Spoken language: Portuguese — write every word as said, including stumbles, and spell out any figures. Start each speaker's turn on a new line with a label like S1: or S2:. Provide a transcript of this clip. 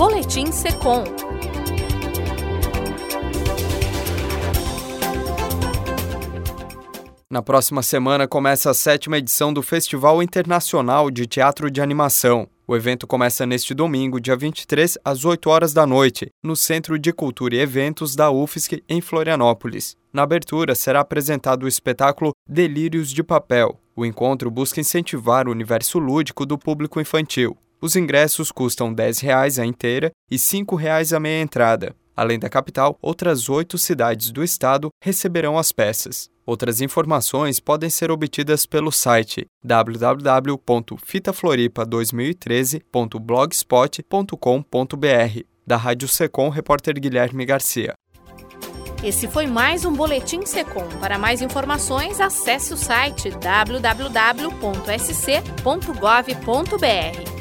S1: Boletim Secom.
S2: Na próxima semana começa a sétima edição do Festival Internacional de Teatro de Animação. O evento começa neste domingo, dia vinte e três, às oito horas da noite, no Centro de Cultura e Eventos da U F S C, em Florianópolis. Na abertura, será apresentado o espetáculo Delírios de Papel. O encontro busca incentivar o universo lúdico do público infantil. Os ingressos custam dez reais a inteira e cinco reais a meia entrada. Além da capital, outras oito cidades do estado receberão as peças. Outras informações podem ser obtidas pelo site w w w ponto fita floripa dois mil e treze ponto blogspot ponto com ponto b r. Da Rádio Secom, repórter Guilherme Garcia.
S1: Esse foi mais um Boletim Secom. Para mais informações, acesse o site w w w ponto s c ponto gov ponto b r.